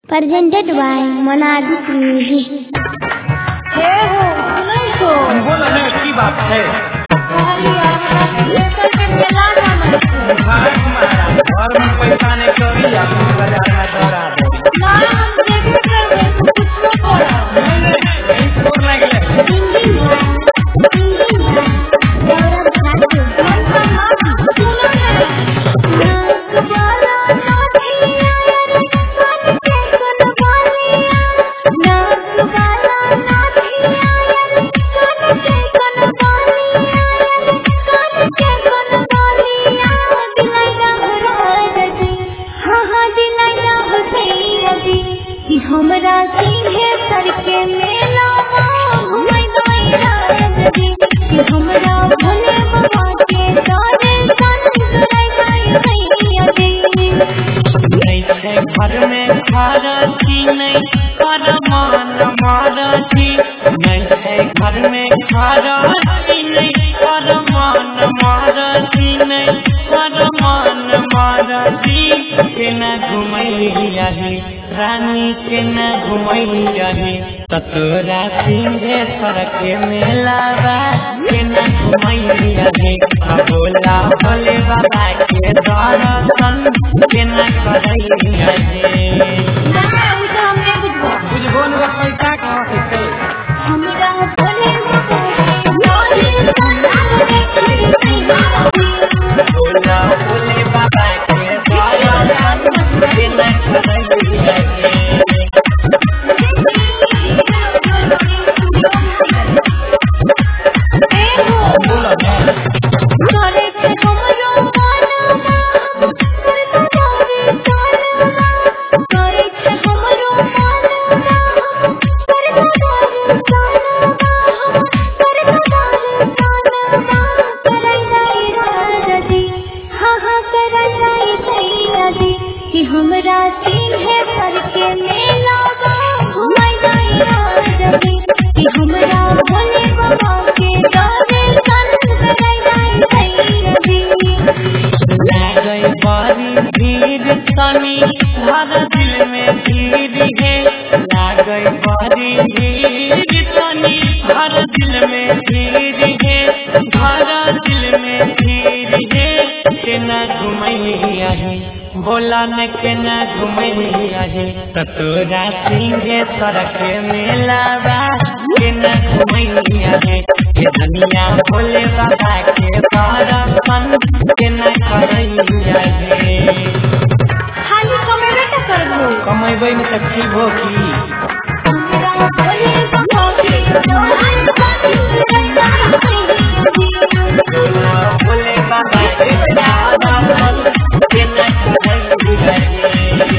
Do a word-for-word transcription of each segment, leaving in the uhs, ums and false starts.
Presented by Monadic Music. हे हो सुनाई तो बोलो ना की बात है। लेकर के मेला जाना है। भारत हमारा और में पैसा नहीं चोरी अपने बाजार में दौड़ा दे। ना हम देखे करवे कुछ न करा। नहीं नहीं नहीं छोड़ नहीं गए। Singing by Singing by Gaurav Bharti. मन का माँ सुना है। नाकवाला नाथिया रे कान के कनवालिया नाकवाला नाथिया रे कान के कनवालिया कान के कनवालिया दिलैया भराजी हाँ हाँ दिलैया भसैया कि हमरा सीधे सर के मेला घुमाई गई राजी कि हमरा भोले बाबा के दारे सन कराई गई भैया नहीं थे घर में खारा थी नहीं खारा मान मारा थी। नहीं थे घर में खारा थी नहीं खारा मान मारा थी नहीं खारा मान मारा थी। के न घुमैया है रानी के न घुमैया है ततोरा सिंहे सर के मेला बा के न घुमैया है बोला भोले बाबा के दर्शन के न करैया है। ना उसे हमने बुझवा। बुझबो न पैसा कहाँ से थे। हमरा भोले बाबा के दारे सन कराई गई बोला भोले बाबा के दर्शन के न करैया है। बोला ना करे के हमरो मानवा करता जावे तानवा करे के हमरो मानवा करता जावे तानवा करता जावे तानवा कराई गई राजी हाँ हाँ कराई गई भैया जी कि हमरा सीधे सर के मेला घुमाई गई राजी कि हमरा भोले बाबा के दारे सन कराई गई भैया जी गई बारी भीड़ तनी हर दिल में भीड़ है। गई बारी भीड़ तनी हर दिल में भीड़ है। हर दिल में भीड़ है के न घुमैया है बोला न के न घुमैया है ततोरा सिंहे सर के मेला बा के न घुमैया है ये दुनिया भोले बाबा के दर्शन के न करैया है। खाली कमेबे त करबो। कमेबै न त की भो की हमरा भोले बाबा के दारे सन कराई गई भोले बाबा के दर्शन के न करैया है।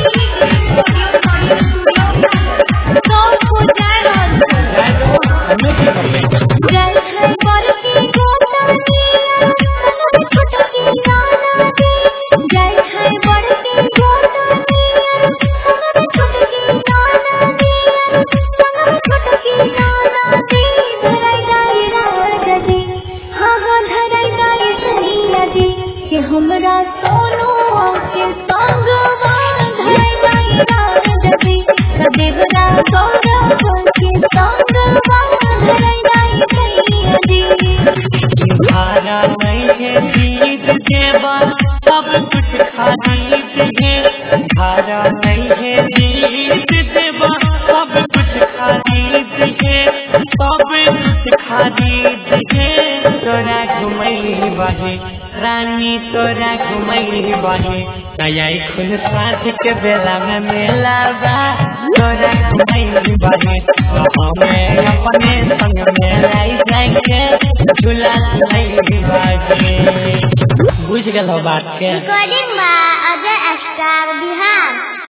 तो हो जाए रहल छै। हमें की करबै जय है बरकी गोतनिया सनम छुटकी नाना दी जय है बरकी गोतनिया सनम छुटकी नाना दी सनम छुटकी नाना दी धराई गई राजी हाँ हाँ धराई गई सैया जी कि हमरा सोनू के संगवा धराई गई राजी देवरा गौरव के संगवा धराई गई भैया जी भारा नहीं है जीत देवा सब कुछ खरीद है। भारा नहीं है जीत देवा सब कुछ खरीद है। सब कुछ खरीद है तोरा घुमैली बाहे रानी तोरा घुमैली बाहे नया खुल साथ के बेला में मेला बा तोरा घुमैली बाहे हमें अपने संग में लाई जाएंगे झूला झूलैली बाहे। बुझ गल हो बात के। Recording by Ajay Star Bihar।